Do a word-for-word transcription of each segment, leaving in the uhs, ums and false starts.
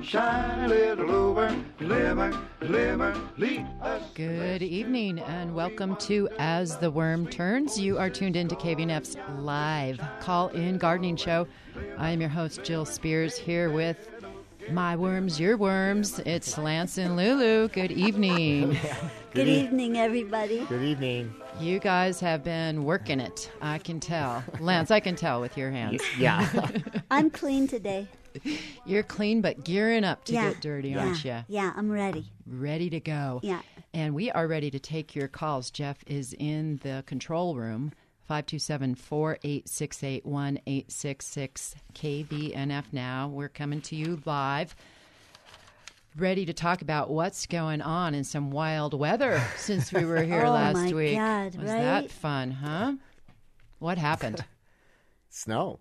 shiny little over, glimmer, glimmer, lead us. Good evening and welcome to As the Worm Turns. You are tuned into K V N F's live call-in gardening show. I am your host, Jill Spears, here with my worms, your worms. It's Lance and Lulu. Good evening. Good, Good e- evening, everybody. Good evening. You guys have been working it. I can tell. Lance, I can tell with your hands. Yeah. I'm clean today. You're clean, but gearing up to yeah. get dirty, yeah. aren't you? Yeah, I'm ready. Ready to go. Yeah. And we are ready to take your calls. Jeff is in the control room. five two seven, four eight six eight, one eight six six K V N F now. We're coming to you live, ready to talk about what's going on in some wild weather since we were here oh last my week. God, Was right? that fun, huh? What happened? Snow.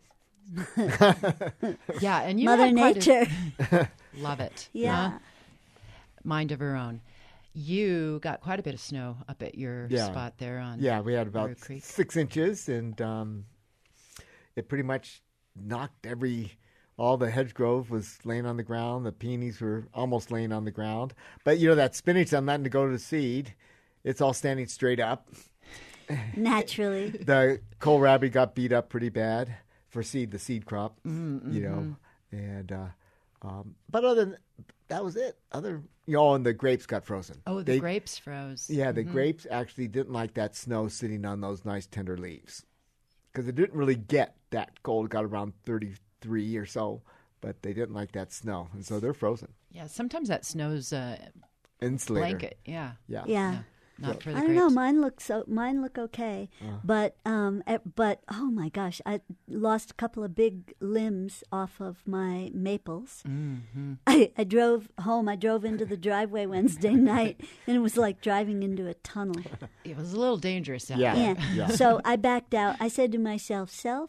Yeah, and you Mother had quite Nature. A, love it. Yeah. huh? Mind of her own. You got quite a bit of snow up at your Yeah. spot there on Yeah, we had about Brew Creek. six inches, and um, it pretty much knocked every. All the hedgegrove was laying on the ground. The peonies were almost laying on the ground. But, you know, that spinach I'm letting to go to seed, it's all standing straight up. Naturally. The kohlrabi got beat up pretty bad for seed, the seed crop, Mm-hmm. you know. And uh, um, but other than that was it. Other, you know, and the grapes got frozen. Oh, the They- grapes froze. Yeah, the grapes actually didn't like that snow sitting on those nice tender leaves because it didn't really get that cold. It got around thirty-three or so, but they didn't like that snow, and so they're frozen. Yeah, sometimes that snow's uh, Insulator. blanket. Yeah, Yeah. Yeah. yeah. Not for the I don't grapes. know. Mine look so. Mine look okay, Uh. but um, eh, but oh my gosh, I lost a couple of big limbs off of my maples. Mm-hmm. I, I drove home. I drove into the driveway Wednesday night, and it was like driving into a tunnel. It was a little dangerous out Yeah. there. Yeah. Yeah. So I backed out. I said to myself, "Self,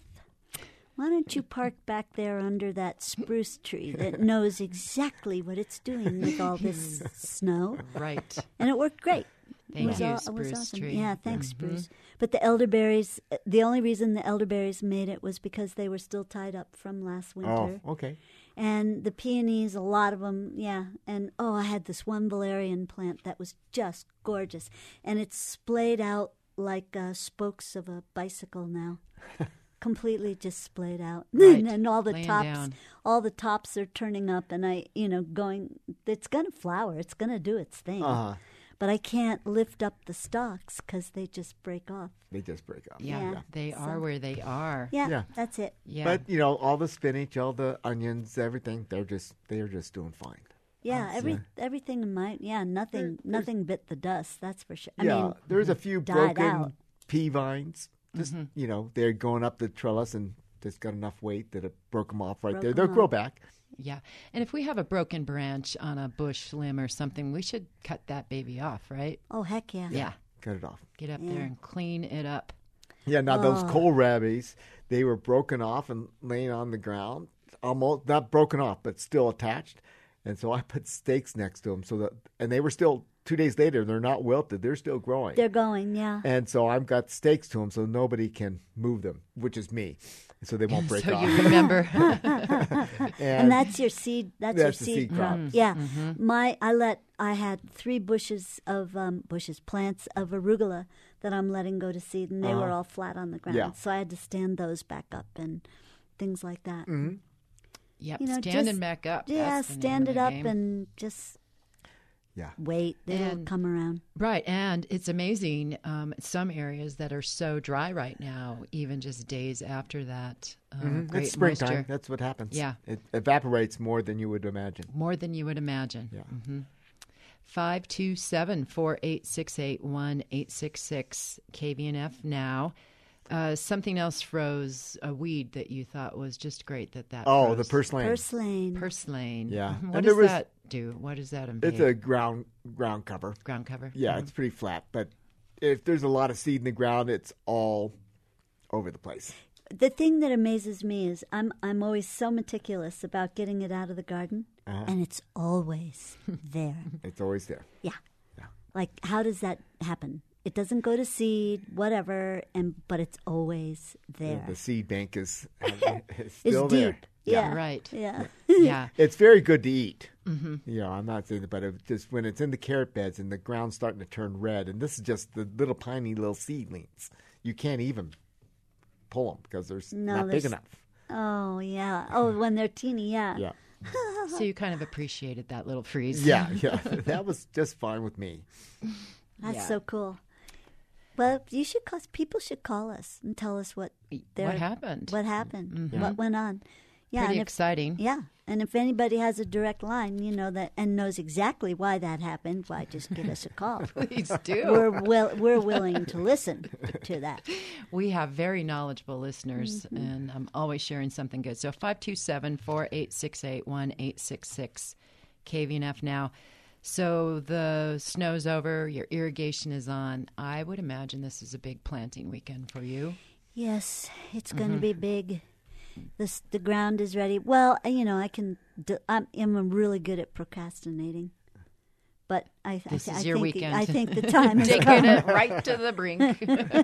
why don't you park back there under that spruce tree that knows exactly what it's doing with all this snow?" Right. And it worked great. Thank it was you, all- it was spruce awesome. tree. Yeah, thanks, Spruce. But the elderberries, uh, the only reason the elderberries made it was because they were still tied up from last winter. Oh, okay. And the peonies, a lot of them, yeah. And, oh, I had this one valerian plant that was just gorgeous. And it's splayed out like uh, spokes of a bicycle now. Completely just splayed out. Right. And, and all the Laying tops, down. all the tops are turning up. And I, you know, going, it's going to flower. It's going to do its thing. Uh huh. But I can't lift up the stalks because they just break off. They just break up. Yeah, Yeah. they So- are where they are. Yeah, Yeah. that's it. Yeah. But you know, all the spinach, all the onions, everything, they're just they're just doing fine. Yeah, every yeah. everything in my yeah, nothing There- there's- nothing bit the dust. That's for sure. I yeah, mean, there's a few died broken out. pea vines. Just you know, they're going up the trellis and just got enough weight that it broke them off right Broke there. 'em They'll grow off. back. Yeah. And if we have a broken branch on a bush limb or something, we should cut that baby off, right? Oh heck yeah. Yeah. Cut it off. Get up Yeah. there and clean it up. Yeah, now those Oh. kohlrabis, they were broken off and laying on the ground, almost not broken off, but still attached. And so I put stakes next to them so that, and they were still two days later. They're not wilted; they're still growing. They're going, yeah. and so I've got stakes to them so nobody can move them, which is me, so they won't break so off. you remember. And that's your seed. That's, That's the your seed, seed crop. Yeah, Mm-hmm. my I let I had three bushes of um, bushes plants of arugula that I'm letting go to seed, and they were Uh-huh. all flat on the ground. Yeah. So I had to stand those back up and things like that. Mhm. Yep. You know, Standing just- back up. Yeah, That's the name stand of it the up game. and just Yeah. wait. It'll And- come around. Right, and it's amazing. Um, some areas that are so dry right now, even just days after that, uh, Mhm. great It's springtime. moisture, That's what happens. Yeah. It evaporates more than you would imagine. more than you would imagine. Yeah. Mm-hmm. Five two seven four eight six eight one eight six six K V N F now. Uh, something else froze, a weed that you thought was just great. That that Oh, froze. the purslane. Purslane. Purslane. Yeah. Mhm. And What there does was- that do? What does that invade? It's a ground ground cover. ground cover. Yeah, Mhm. it's pretty flat, but if there's a lot of seed in the ground, it's all over the place. The thing that amazes me is I'm I'm always so meticulous about getting it out of the garden, Uh-huh. and it's always there. It's always there. Yeah. Yeah. Like, how does that happen? It doesn't go to seed, whatever, and but it's always The, there. the seed bank is, is It's still there. deep. Yeah. Right. Yeah. Yeah. It's very good to eat. Mm-hmm. You know, I'm not saying that, but it just when it's in the carrot beds and the ground's starting to turn red, and this is just the little tiny little seedlings, you can't even pull them because they're s- No, not big there's- enough. Oh, yeah. Oh, when they're teeny, yeah. Yeah, So you kind of appreciated that little freeze. yeah, yeah. That was just fine with me. That's Yeah. so cool. Well, you should call, people should call us and tell us what their, What happened? what happened, Mhm. what went on. Yeah, Pretty and if, exciting. yeah, and if anybody has a direct line, you know that, and knows exactly why that happened, why just give us a call. Please do. We're will, we're willing to listen to that. We have very knowledgeable listeners, and I'm always sharing something good. So five two seven, four eight six eight, one eight six six, K V N F now. So the snow's over, your irrigation is on. I would imagine this is a big planting weekend for you. Yes, it's going to be big. This the ground is ready. Well, you know, I can. d- I'm, I'm really good at procrastinating, but I, This I, is I your think weekend. I think the time has Taking come. it right to the brink.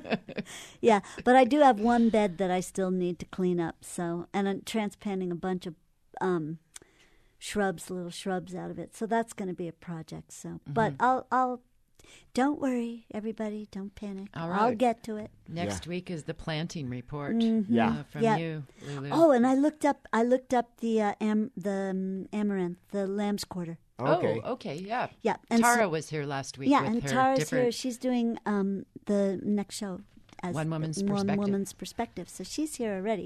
Yeah, but I do have one bed that I still need to clean up. So, and I'm transplanting a bunch of um, shrubs, little shrubs out of it. So that's going to be a project. So, but I'll, I'll. Don't worry, everybody. Don't panic. All I'll right. get to it. Next week is the planting report Yeah. uh, from Yeah. you, Lulu. Oh, and I looked up. I looked up the uh, am, the um, amaranth, the lamb's quarter. Okay. Oh, okay, yeah. Yeah, and Tara so- was here last week Yeah, with and her Tara's different... here. She's doing um, the next show as One Woman's one Perspective. woman's perspective. So she's here already.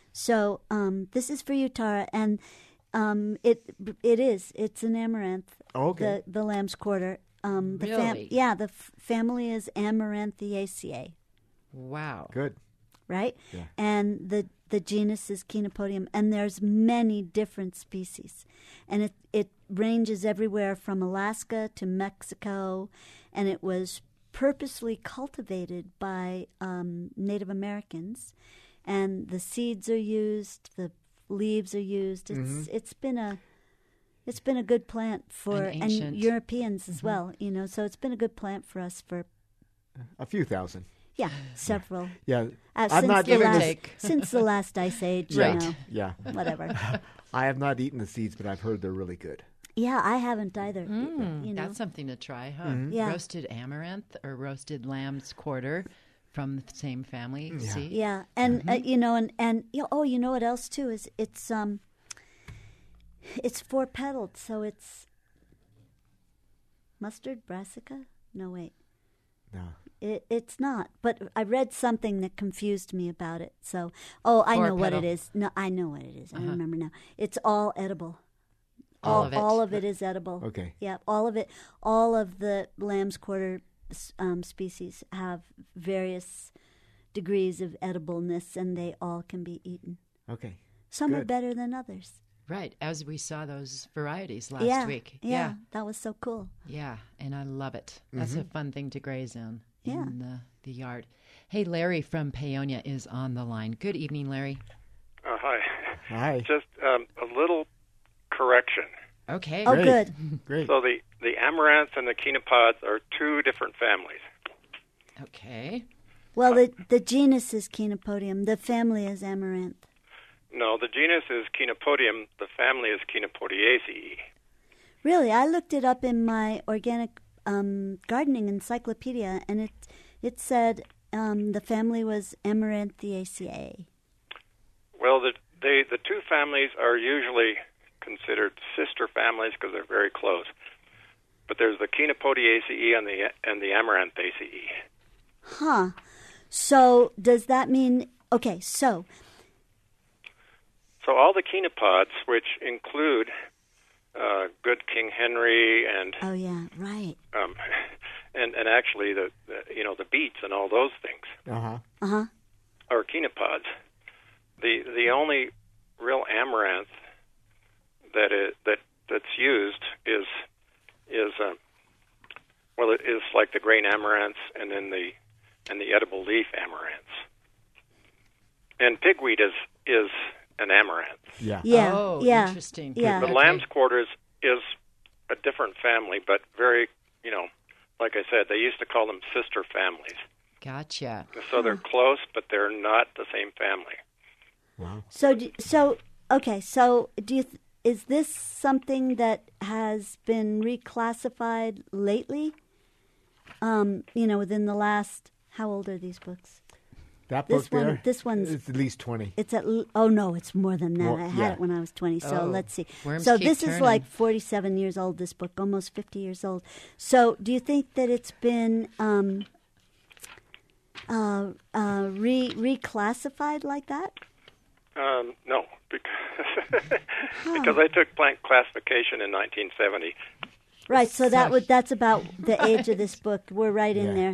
So um, this is for you, Tara, and um, it it is. It's an amaranth. Okay. The the lamb's quarter. Um, the Really? yeah, the f- family is Amaranthaceae, Wow. Good. right? Yeah. And the the genus is Chenopodium, and there's many different species, and it it ranges everywhere from Alaska to Mexico, and it was purposely cultivated by um, Native Americans, and the seeds are used, the leaves are used. It's it's been a it's been a good plant for An and ancient- Europeans as well, you know. So it's been a good plant for us for A few thousand. yeah several. Yeah. Uh, I'm since not the Give or eating last, the, take. since the last ice age, Right. you know, Yeah. whatever. I have not eaten the seeds, but I've heard they're really good. Yeah, I haven't either. Mm, you know, That's something to try, huh? Yeah. Roasted amaranth or roasted lamb's quarter from the same family. Yeah. See? yeah, and uh, you know, and and you know, oh, you know what else too is it's um, it's four petaled, so it's mustard brassica. No, wait. No. It, it's not, but I read something that confused me about it. So, oh, I Four know what it petal. is. No, I know what it is. I Uh-huh. remember now. It's all edible. All of it. All of it is edible. Okay. Yeah, all of it. All of the lamb's quarter um, species have various degrees of edibleness, and they all can be eaten. Okay. Some are Good. better than others. Right, as we saw those varieties last yeah, week. yeah, Yeah, that was so cool. yeah, and I love it. That's a fun thing to graze in, Yeah. in the, the yard. Hey, Larry from Paonia is on the line. Good evening, Larry. Uh, hi. Hi. Just um, a little correction. Okay. Oh, Great. good. Great. So the, the amaranth and the chenopods are two different families. Okay. Well, the the genus is Chenopodium. The family is Amaranth. No, the genus is Chenopodium. The family is Chenopodiaceae. Really, I looked it up in my organic um, gardening encyclopedia, and it it said um, the family was Amaranthaceae. Well, the they, the two families are usually considered sister families because they're very close. But there's the Chenopodiaceae and the and the Amaranthaceae. Huh. So does that mean okay? So So all the chenopods, which include uh, good King Henry and oh yeah, right. um, and and actually the, the you know the beets and all those things Uh huh. Uh huh. are chenopods. The the only real amaranth that is, that that's used is is uh, well it is like the grain amaranths and then the and the edible leaf amaranths. And pigweed is is an amaranth. Yeah. Yeah. Oh, yeah. interesting. Yeah. The Okay. lamb's quarters is a different family, but very, you know, like I said, they used to call them sister families. Gotcha. So they're close, but they're not the same family. Wow. So d- so okay, so do you th- is this something that has been reclassified lately? Um, you know, within the last, how old are these books? That book This one- there, this one's- it's at least twenty. It's at l- oh no, it's more than that. More- I had yeah. it when I was twenty. So Oh, let's see. worms So keep this is turning. like forty-seven years old. This book, almost fifty years old. So do you think that it's been um, uh, uh, re reclassified like that? Um, no, because because I took plant classification in nineteen seventy. Right. So that Gosh. would that's about the age of this book. We're right in Yeah. there.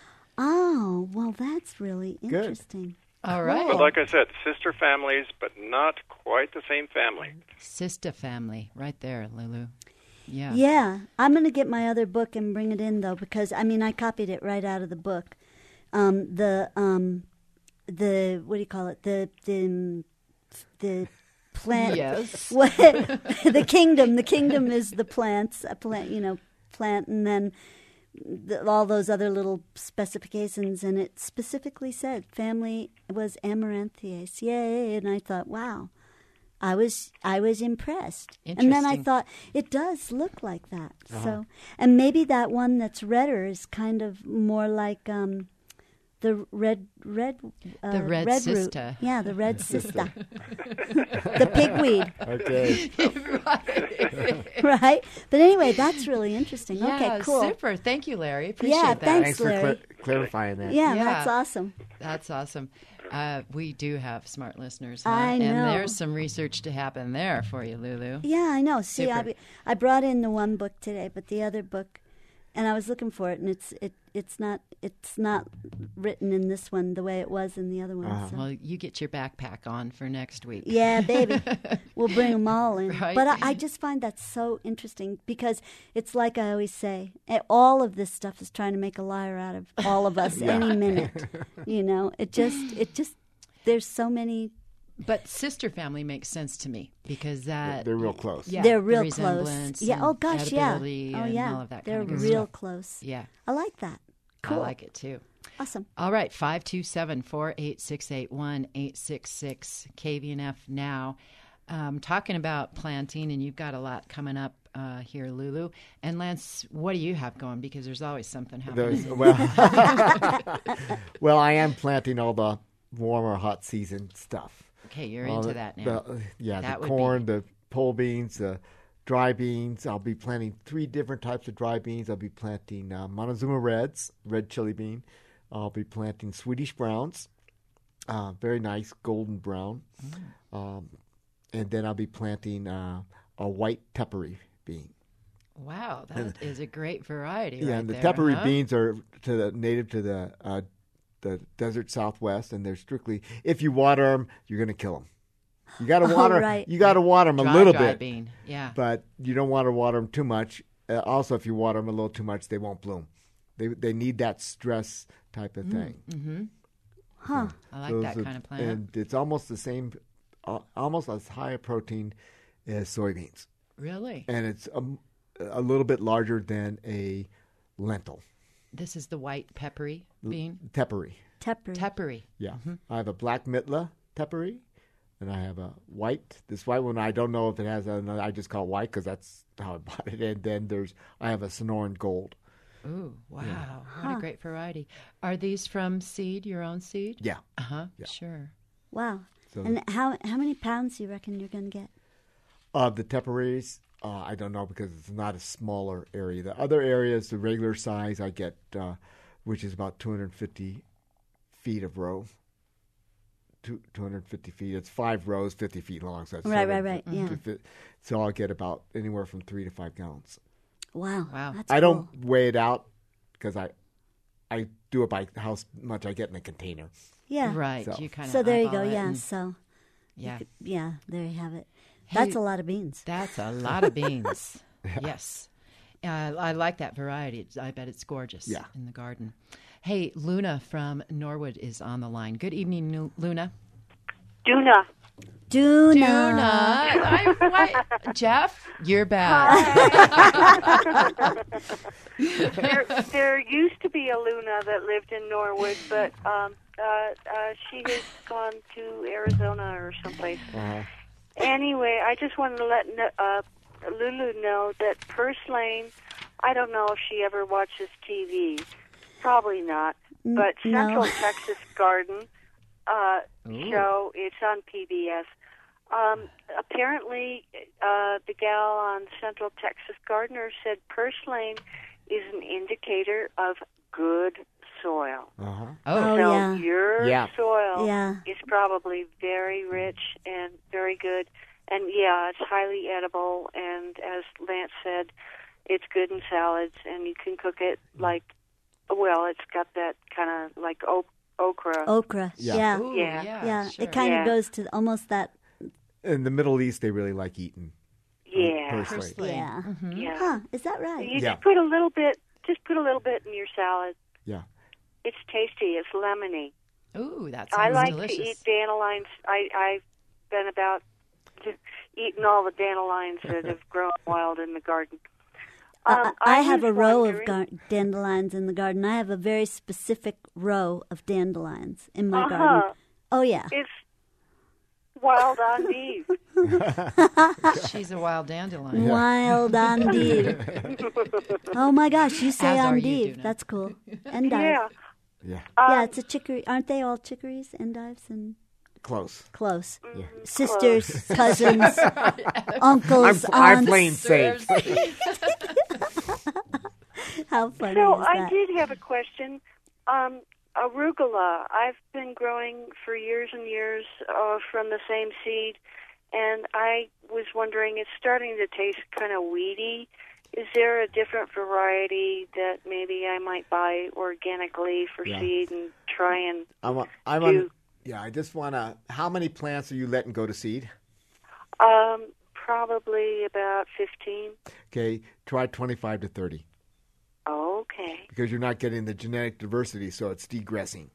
Oh well, that's really Good. interesting. All right. But like I said, sister families, but not quite the same family. Sister family, right there, Lulu. Yeah. Yeah, I'm going to get my other book and bring it in though, because I mean I copied it right out of the book. Um, the um, the what do you call it? The the the plant. Yes. What the kingdom? The kingdom is the plants. A plant, you know, plant, and then the, all those other little specifications. And it specifically said family was Amaranthaceae. Yay! And I thought, wow. I was I was impressed, and then I Interesting. thought it does look like that. So, and maybe that one that's redder is kind of more like um, the red red uh, The red root. sister. Yeah, the red sister, the pigweed, Okay. right? But anyway, that's really interesting. Yeah, okay, cool. super. Thank you, Larry. Appreciate Yeah, that. thanks. Thanks for Larry. cl- clarifying that. Yeah, Yeah. that's awesome. That's awesome. Uh, we do have smart listeners, huh? I And know. there's some research to happen there for you, Lulu. Yeah, I know. See, Super. I, I brought in the one book today, but the other book, and I was looking for it, and it's it it's not it's not written in this one the way it was in the other one. Uh-huh. so. Well, you get your backpack on for next week. Yeah, baby. We'll bring them all in. Right. But I, I just find that so interesting because it's like I always say, eh, all of this stuff is trying to make a liar out of all of us any minute. You know, it just, it just, there's so many. But sister family makes sense to me because that They're real close. Yeah, They're the real close. resemblance Yeah. and Oh gosh. Yeah. edibility Oh and yeah. all of that They're kind of good real stuff. close. Yeah, I like that. Cool. I like it too. Awesome. All right, five two seven, four eight six eight, one eight six six, K V N F now. Um, talking about planting, and you've got a lot coming up uh, here, Lulu. And Lance, what do you have going? Because there's always something happening. There's, well, well, I am planting all the warmer, hot season stuff. Okay, you're All into the- that now. the- yeah, That the would corn, be- the pole beans, the dry beans. I'll be planting three different types of dry beans. I'll be planting uh, Montezuma Reds, red chili bean. I'll be planting Swedish Browns, uh, very nice golden brown. Mm. Um, and then I'll be planting uh, a white tepary bean. Wow, that is a great variety. Yeah, right and the there, tepary huh? beans are to the native to the uh, the desert Southwest, and they're strictly if you water them, you're going to kill them. You got to Oh, water. right. You got to water them a Dry, little dry bit, bean. Yeah. but you don't want to water them too much. Uh, also, if you water them a little too much, they won't bloom. They they need that stress type of thing. Mm-hmm. Huh. I like Those that are- kind of plant. and it's almost the same, uh, almost as high a protein as soybeans, Really? and it's a, a little bit larger than a lentil. This is the white peppery bean? Tepary. Tepper. Teppery. Yeah. I have a black mitla tepary, and I have a white. This white one, I don't know if it has another. I just call it white because that's how I bought it. And then there's, I have a Sonoran gold. Ooh, wow. What a great variety. Are these from seed, your own seed? Yeah. Uh-huh. Sure. Wow. So- And how how many pounds do you reckon you're going to get? Of the teparies, uh, I don't know because it's not a smaller area. The other areas, the regular size, I get, uh, which is about two hundred fifty feet of row. Two, two hundred fifty feet. It's five rows, fifty feet long. So it's Right, sort right, of- right, yeah. to fit- So I'll get about anywhere from three to five gallons. Wow. Wow. That's I cool. don't weigh it out because I, I do it by how s- much I get in a container. Yeah. Right. So- You kind of So there you go. Yeah. So Yeah. yeah, there you have it. Hey, That's a lot of beans. That's a lot of beans. Yes. Uh, I like that variety. It's- I bet it's gorgeous Yeah. in the garden. Hey, Luna from Norwood is on the line. Good evening, Nu- Luna. Duna. Duna. Luna. I, why- Jeff, you're back. There, there used to be a Luna that lived in Norwood, but um, uh, uh, she has gone to Arizona or someplace. Uh-huh. Anyway, I just wanted to let no- uh, Lulu know that Purslane, I don't know if she ever watches T V. Probably not. But no. Central Texas Garden uh, show, it's on P B S. Um, apparently, uh, the gal on Central Texas Gardener said Purslane is an indicator of good soil. Uh-huh. Oh, Oh, so yeah. your Yeah. soil Yeah. is probably very rich and very good. And, yeah, it's highly edible. And as Lance said, it's good in salads, and you can cook it like, well, it's got that kind of like o- okra. Okra. Yeah. Yeah. Ooh, Yeah. yeah, Yeah. sure. It kind of Yeah. goes to almost that. In the Middle East, they really like eating. Yeah. Purslane. Purslane. Yeah. Yeah. Huh. Is that right? You Yeah. just put a little bit, just put a little bit in your salad. Yeah. It's tasty. It's lemony. Ooh, that I sounds like delicious. to eat dandelions. I, I've been about just eating all the dandelions that have grown wild in the garden. Uh, Um, I I have was a row of wondering- gar- dandelions in the garden. I have a very specific row of dandelions in my Uh-huh. garden. Oh, yeah. It's wild endive. She's a wild dandelion. Wild endive. Oh, my gosh. You say As are you, endive. Duna. That's cool. Endive. Yeah. Yeah. Yeah, Um, it's a chicory. Aren't they all chicories, endives, and Close. close? Yeah. Sisters, cousins, uncles, I'm, I'm aunts. playing safe. How funny So is I that? did have a question. Um, arugula. I've been growing for years and years uh, from the same seed, and I was wondering, it's starting to taste kind of weedy. Is there a different variety that maybe I might buy organically for Yeah. seed and try and I'm, I'm do? on, yeah, I just want to. How many plants are you letting go to seed? Um, probably about fifteen. Okay, try twenty-five to thirty Okay. because you're not getting the genetic diversity, so it's degressing.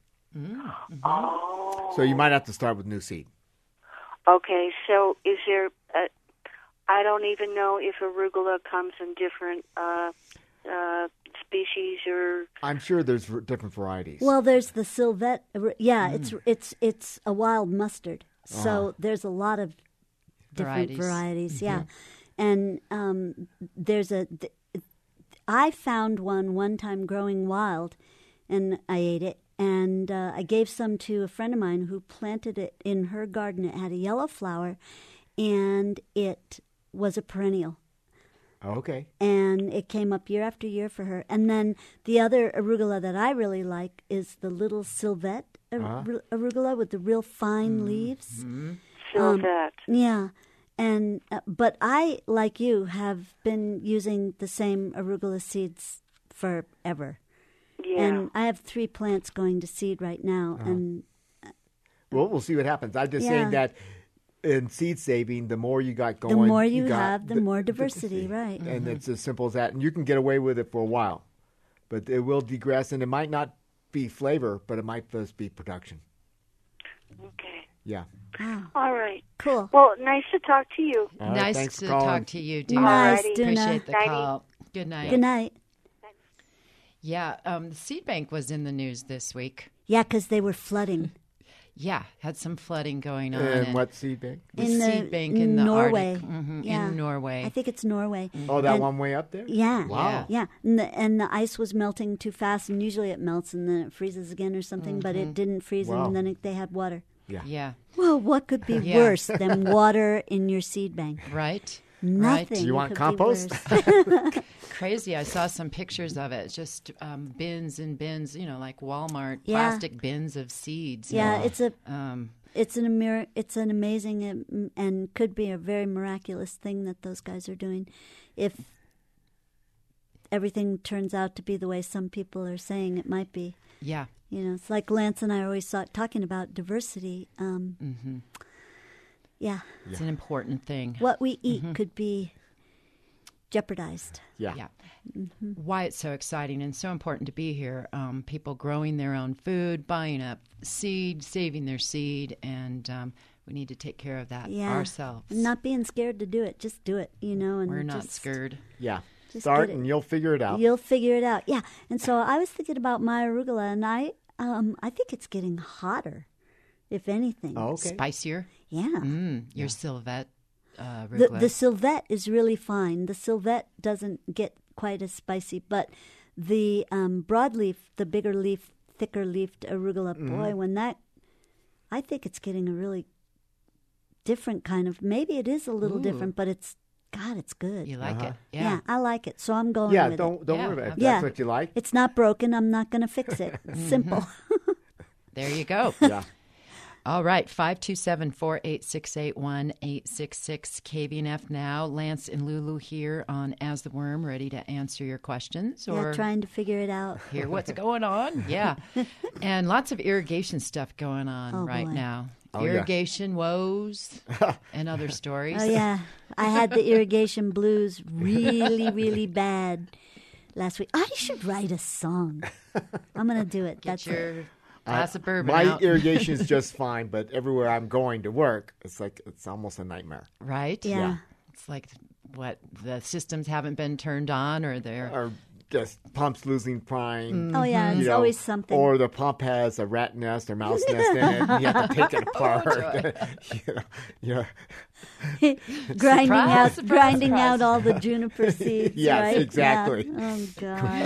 Oh. So you might have to start with new seed. Okay, so is there, a, I don't even know if arugula comes in different uh, uh, species or, I'm sure there's v- different varieties. Well, there's the Sylvet. Yeah, Mm. it's it's it's a wild mustard. So Uh-huh. there's a lot of different Varieties. varieties. Yeah, and um, there's a. Th- I found one one time growing wild, and I ate it. And uh, I gave some to a friend of mine who planted it in her garden. It had a yellow flower, and it was a perennial. okay. And it came up year after year for her. And then the other arugula that I really like is the little Sylvet ar- Uh-huh. arugula with the real fine leaves. Sylvet. Yeah. And uh, but I, like you, have been using the same arugula seeds forever. Yeah. And I have three plants going to seed right now. And Well, we'll see what happens. I'm just Yeah. saying that in seed saving, the more you got the going, more you, got have, the, more diversity, right? And it's as simple as that. And you can get away with it for a while, but it will degress, and it might not be flavor, but it might just be production. Okay. Yeah. Wow. All right. Cool. Well, nice to talk to you. All right, Nice thanks for to calling. talk to you, dear. Nice, Alrighty. Duna. Appreciate the Nighty. call. Good night. Good night. Yeah, um, the seed bank was in the news this week. Yeah, because they were flooding. Yeah, had some flooding going on. And what seed bank? The in the seed bank in the Norway. Arctic, mhm, Yeah. in Norway. I think it's Norway. Oh, that And- one way up there? Yeah. Wow. Yeah. And the, and the ice was melting too fast, and usually it melts and then it freezes again or something, but it didn't freeze, Wow. and then it, they had water. Yeah, Well, what could be Yeah. worse than water in your seed bank? right. Nothing. Do you want could be compost? worse. Crazy. I saw some pictures of it. Just um, bins and bins, you know, like Walmart Yeah. plastic bins of seeds. yeah, it's a Um, it's an amir- it's an amazing and, and could be a very miraculous thing that those guys are doing, if everything turns out to be the way some people are saying it might be. yeah. You know, it's like Lance and I are always thought, talking about diversity. Um, hmm yeah, It's an important thing. what we eat could be jeopardized. Yeah. Yeah. Why it's so exciting and so important to be here. Um, people growing their own food, buying up seed, saving their seed, and um, we need to take care of that Yeah, ourselves. And not being scared to do it. Just do it. You know, and We're not just, scared. Yeah. Just Start get it. and you'll figure it out. You'll figure it out. Yeah. And so I was thinking about my arugula, and I um I think it's getting hotter, if anything. Oh, okay. Spicier. Yeah. Mm, your Sylvet. uh, The, arugula. the Sylvette is really fine. The Sylvette doesn't get quite as spicy, but the um, broadleaf, the bigger leaf, thicker leafed arugula, Mm-hmm. boy, when that, I think it's getting a really different kind of, maybe it is a little Ooh. different, but it's, God, it's good. You like Uh-huh. it? yeah. Yeah. I like it. So I'm going Yeah, with don't it. don't Yeah, worry about it. If okay. that's Yeah. what you like. It's not broken. I'm not going to fix it. Simple. There you go. Yeah. All right, five two seven, four eight six eight, one eight six six, K B N F Now. Lance and Lulu here on As the Worm, ready to answer your questions or Yeah, trying to figure it out. hear what's going on. Yeah. And lots of irrigation stuff going on Oh, right boy. now. Oh, yeah. Irrigation woes and other stories. Oh, yeah. I had the irrigation blues really, really bad last week. I should write a song. I'm going to do it. Get That's your it. glass of bourbon My out. irrigation is just fine, but everywhere I'm going to work, it's like it's almost a nightmare. Right? Yeah. Yeah. It's like, what, the systems haven't been turned on or they're... Or just pumps losing prime. Oh, yeah. you It's know, always something. Or the pump has a rat nest or mouse nest in it. And you have to take it apart. you know, yeah. grinding Surprise, out, surprise, grinding surprise. out all the juniper seeds. Yes, right? exactly. Yeah. Oh God.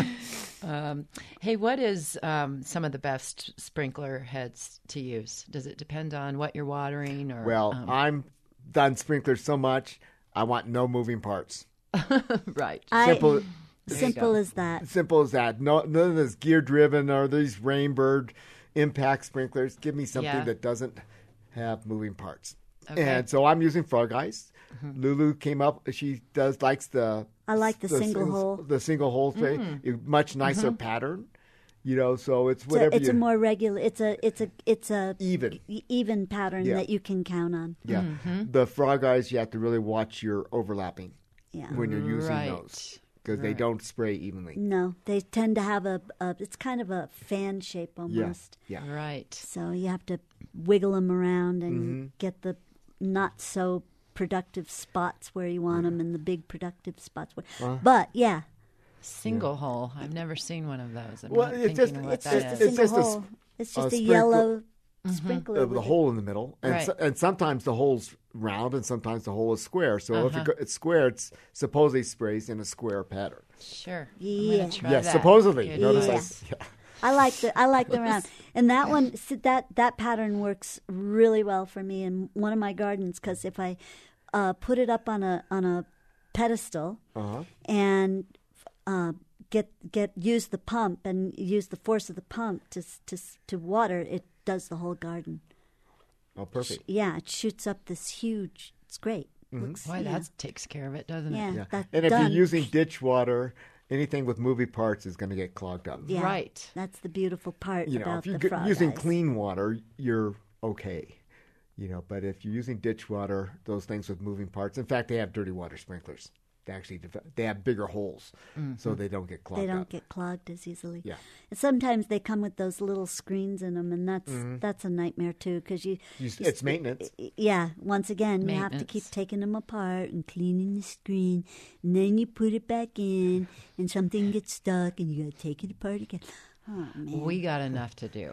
Um, hey, what is um, some of the best sprinkler heads to use? Does it depend on what you're watering or... Well, um, I'm done sprinklers so much, I want no moving parts. right. I, Simple, simple as that. simple as that. No, none of this gear driven or these Rainbird impact sprinklers. Give me something Yeah. that doesn't have moving parts. Okay. And so I'm using Frog Ice. Lulu came up. She does likes the. I like the single singles- hole. The single hole spray. Mm. Much nicer pattern. You know, so it's It's, a, whatever it's you a more regular. It's a. It's a. It's a even. e- even pattern Yeah. that you can count on. Yeah, Mm-hmm. the Frog Eyes you have to really watch your overlapping Yeah. when you're using Right. those because they Right. don't spray evenly. No, they tend to have a, a. It's kind of a fan shape almost. Yeah. Right. So you have to wiggle them around and Mm-hmm. get the not so productive spots where you want them and the big productive spots. Where, but yeah, Single hole. I've never seen one of those. I'm Well, not it's thinking just- of what it's that just- is. it's single just a hole. sp- it's a just a, sprinkle- yellow sprinkler. Uh, with the a- hole in the middle, and, Right. so, and sometimes the hole's round, and sometimes the hole is square. So if Uh-huh. it go, it's square, it's supposedly sprays in a square pattern. Sure. I'm Yeah. gonna try Yes, that. supposedly. Good Notice I- advice. yeah. I like the I like the round, and that one see, that that pattern works really well for me in one of my gardens because if I uh, put it up on a on a pedestal Uh-huh. and uh, get get use the pump and use the force of the pump to s- to s- to water, it does the whole garden. Oh, perfect. Yeah, it shoots up this huge. It's great. Looks, Boy, yeah. that takes care of it, doesn't yeah, it? Yeah. that's And if done. you're using ditch water, anything with moving parts is going to get clogged up. Yeah, Right. That's the beautiful part You know, about if you're the g- frog using eyes. clean water, you're okay. You know, but if you're using ditch water, those things with moving parts. In fact, they have dirty water sprinklers. They actually deve- they have bigger holes, so they don't get clogged They don't up. get clogged as easily. Yeah. And sometimes they come with those little screens in them, and that's that's a nightmare too because you, You s- you it's s- maintenance. Yeah, once again, you have to keep Maintenance. taking them apart and cleaning the screen, and then you put it back in, and something gets stuck, and you got to take it apart again. Oh man, We got enough to do.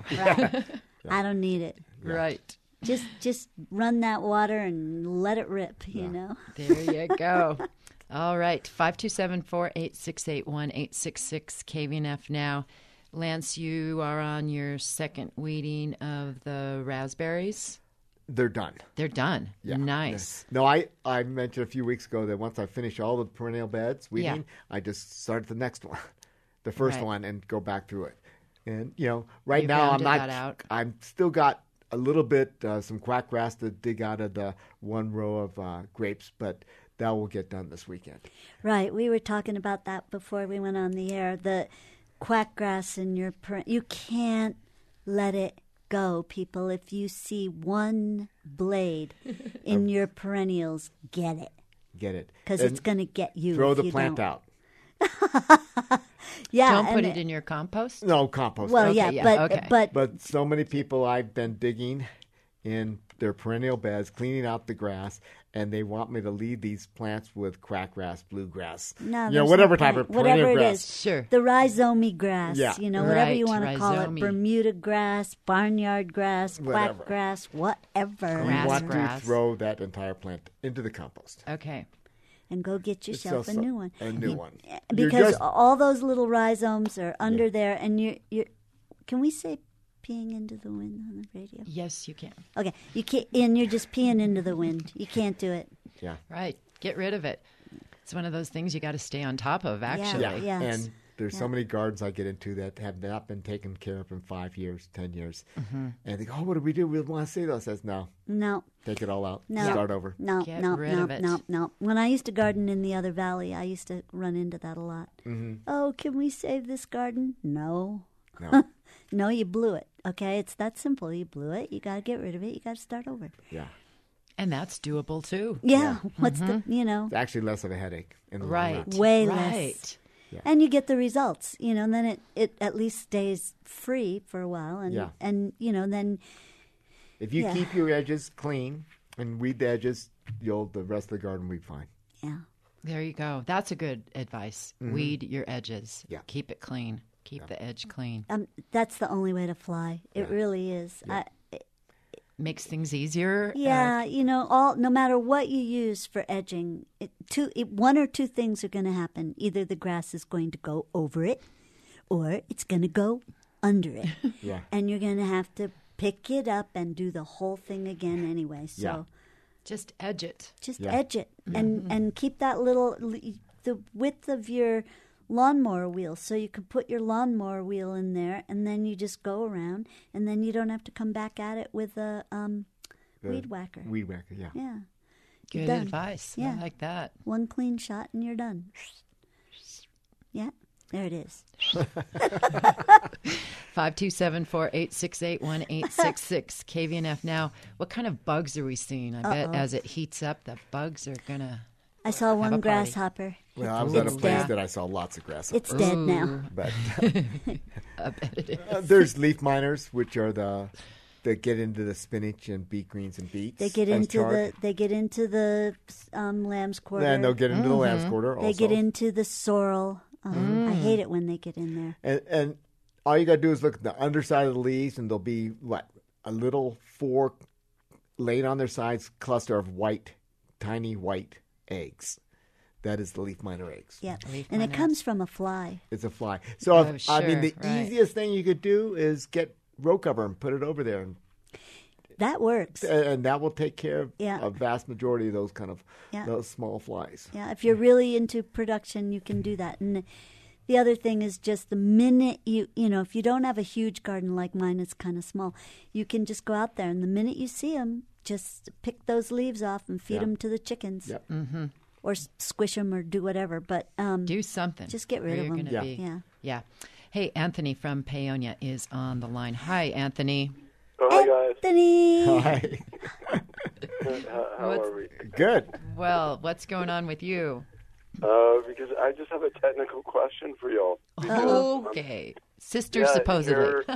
I don't need it. Right. Just just run that water and let it rip. You know. There you go. All right. five two seven, four eight six eight, one eight six six, K V N F Now. Lance, you are on your second weeding of the raspberries. They're done. They're done. Yeah. Nice. No, I, I mentioned a few weeks ago that once I finish all the perennial beds weeding, Yeah. I just start the next one, the first Right. one, and go back through it. And you know, right You now I'm rounded not. that out? I'm still got a little bit uh, some quackgrass to dig out of the one row of uh, grapes, but that will get done this weekend. Right. We were talking about that before we went on the air. The quackgrass in your per- you can't let it go, people. If you see one blade in your perennials, get it Get it? because And it's going to get you. throw if the you plant don't. out. Yeah. Don't and put it in your compost. No compost. Well, Okay, yeah, yeah, but okay. but But so many people I've been digging in they're perennial beds, cleaning out the grass, and they want me to lead these plants with crackgrass, bluegrass, No, you know, there's whatever no type point. of perennial Whatever it grass. is. Sure. The rhizomy grass, Yeah. you know, whatever you Right, want to call it. rhizomy. Bermuda grass, barnyard grass, Whatever. quack grass, whatever. We Grass, want grass. to throw that entire plant into the compost. Okay. And go get yourself So- a so- new one. A new one. You're Because just- all those little rhizomes are under there, and you're, you're, can we say peeing into the wind on the radio? Yes, you can. Okay, you can't, and you're just peeing into the wind. You can't do it. yeah. Right. Get rid of it. It's one of those things you got to stay on top of, actually. Yeah. Yes. And there's so Yeah. many gardens I get into that have not been taken care of in five years, ten years. Mm-hmm. And they go, oh, what do we do? We want to see those. I says, no, No, take it all out. No. Start over. no, Get no, rid no, of it. no, no. When I used to garden in the other valley, I used to run into that a lot. Mm-hmm. Oh, can we save this garden? No. No. No, you blew it. Okay, it's that simple. You blew it. You got to get rid of it. You got to start over. Yeah. And that's doable, too. Yeah. What's the, you know, It's actually less of a headache in the long Right. run. way right. less. And you get the results, you know, and then it, it at least stays free for a while. And, Yeah. and you know, then, If you Yeah. keep your edges clean and weed the edges, you'll the rest of the garden will be fine. yeah. There you go. That's a good advice. Weed your edges. Mm-hmm. Yeah. Keep it clean. Keep the edge clean. Um, that's the only way to fly. It Yeah. really is. I, Makes things easier. uh, Yeah, you know, all no matter what you use for edging, it, two, it, one or two things are going to happen. Either the grass is going to go over it, or it's going to go under it, Yeah. and you're going to have to pick it up and do the whole thing again anyway. So Yeah. just edge it. just Yeah. edge it and and keep that little the width of your lawnmower wheel, so you can put your lawnmower wheel in there, and then you just go around, and then you don't have to come back at it with a um, The weed whacker. Weed whacker, yeah. Yeah, Good done. advice. Yeah. I like that. one clean shot and you're done. Yeah, there it is. five two seven, four eight six eight, one eight six six. K V N F now. What kind of bugs are we seeing? I bet Uh-oh. as it heats up, the bugs are going to. I saw a one party. grasshopper. Well, I was at a It's place dead. that I saw lots of grasshoppers. It's dead now. But I bet it is. uh, there's leaf miners, which are the that get into the spinach and beet greens and beets. They get as into chard. the they get into the um, lamb's quarter. And they'll get into the lamb's quarter also. They get into the sorrel. Um, Mm. I hate it when they get in there. And, and all you got to do is look at the underside of the leaves, and there'll be, what, a little four laid on their sides cluster of white, tiny white eggs. That is the leaf miner eggs. Yeah, Leaf and it miners. comes from a fly. It's a fly. So, Oh, if, I mean, sure, the right. easiest thing you could do is get row cover and put it over there, and, That works. and that will take care of Yeah. a vast majority of those kind of Yeah. those small flies. Yeah, if you're really into production, you can do that. And the other thing is just the minute you, you know, if you don't have a huge garden like mine, it's kind of small, you can just go out there, and the minute you see them, just pick those leaves off and feed Yeah. them to the chickens. Yep. Or s- squish them or do whatever. But um, Do something. just get or rid of you're them. gonna Yeah. Be, Yeah. yeah. Hey, Anthony from Paonia is on the line. Hi, Anthony. Oh, hi, guys. Anthony! Hi. How, how What's- are we? Good. Well, what's going on with you? Uh, because I just have a technical question for y'all. Because, Okay. Sister, yeah, supposedly. Here,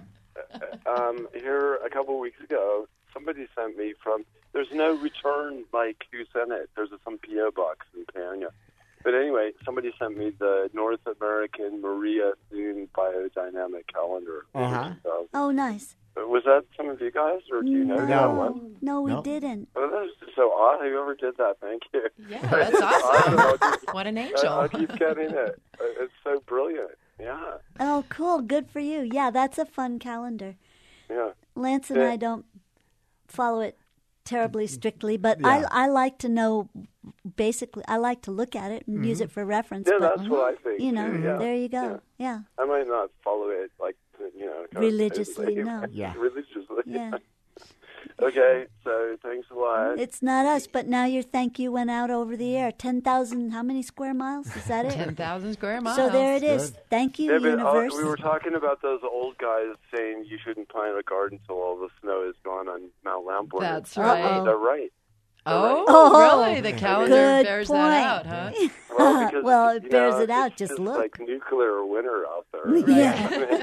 um, here a couple of weeks ago, somebody sent me from. There's no return like who sent it. There's some P O box in Paonia. But anyway, somebody sent me the North American Maria Thune biodynamic calendar. Uh-huh. So, Oh, nice. was that some of you guys, or do you know No, who that was? no, we No. didn't. Oh, that was just so odd. Whoever did that, thank you. Yeah, that's I don't know, awesome. just- What an I, angel. I keep getting it. It's so brilliant. Yeah, Oh, cool. Good for you. Yeah, that's a fun calendar. yeah. Lance and Yeah. I don't follow it terribly strictly, but Yeah. I I like to know. Basically, I like to look at it and use it for reference. Yeah, but that's what I think. you know, too, yeah. there you go. Yeah. Yeah, I might not follow it like you know kind of Religiously, totally. no. Yeah. Religiously. yeah. Okay, so thanks a lot. It's not us, but now your thank you went out over the air. Ten thousand. How many square miles? Is that it? ten thousand square miles. So there it is. Good. Thank you, Yeah, but, uh, universe. we were talking about those old guys saying you shouldn't plant a garden till all the snow is gone on Mount Lamborn. That's Is right. Uh-oh. that right? Oh, Oh, really? The calendar good bears point. that out, huh? Well, because, Well, it you bears know, it out. It's Just just look. like nuclear winter out there. Yeah.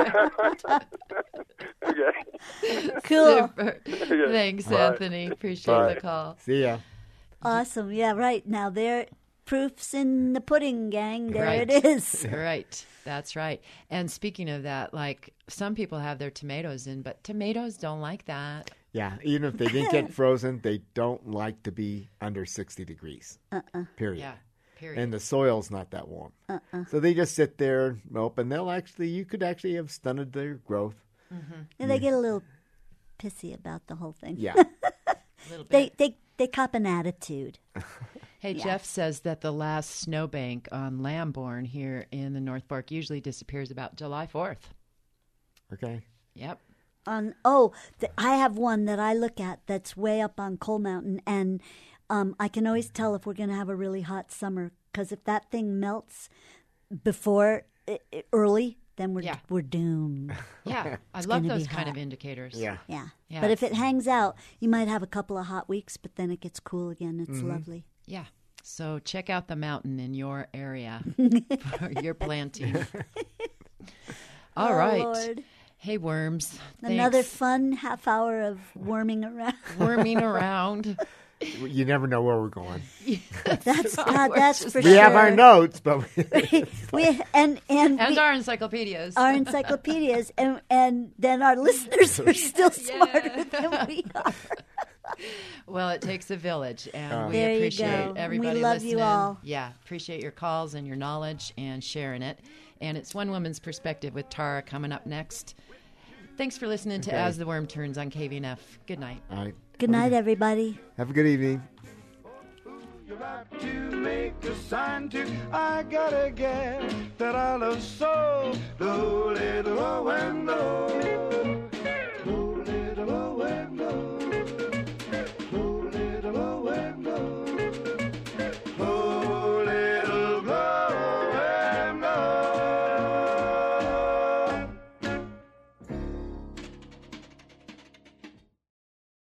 Okay. Cool. Super. Okay. Thanks, Bye. Anthony. Appreciate Bye. the call. See ya. Awesome. Yeah, right. Now there proof's in the pudding, gang. There Right. it is. Right. That's right. And speaking of that, like some people have their tomatoes in, but tomatoes don't like that. Yeah, even if they didn't get frozen, they don't like to be under sixty degrees. Uh-uh. Period. Yeah. Period. And the soil's not that warm. Uh-uh. So they just sit there, mope, and they'll actually, you could actually have stunted their growth. And they get a little pissy about the whole thing. Yeah. a little bit. They they they cop an attitude. Hey, Yeah. Jeff says that the last snowbank on Lamborn here in the North Fork usually disappears about July fourth. Okay. Yep. On oh, the, I have one that I look at that's way up on Coal Mountain, and um, I can always tell if we're going to have a really hot summer because if that thing melts before i i- early, then we're Yeah. we're doomed. Yeah. I It's love gonna those be kind hot. of indicators. Yeah. Yeah. Yeah. But if it hangs out, you might have a couple of hot weeks, but then it gets cool again. It's Mm-hmm. lovely. Yeah. So check out the mountain in your area for your planting. All Oh, right. Lord. Hey, worms. Another Thanks. fun half hour of worming around. Worming around. You never know where we're going. That's God. That's for We sure. have our notes, but we, we and and, And we, our encyclopedias. our encyclopedias, and and then our listeners are still smarter than we are. Well, it takes a village, and we There you appreciate go. We everybody love listening. you all. Yeah, appreciate your calls and your knowledge and sharing it. And it's One Woman's Perspective with Tara coming up next. Thanks for listening to Okay. As the Worm Turns on K V N F. Good night. all right. Good night, everybody. Have a good evening. You're about to make a sign to I got a gal that I love so. Though little when though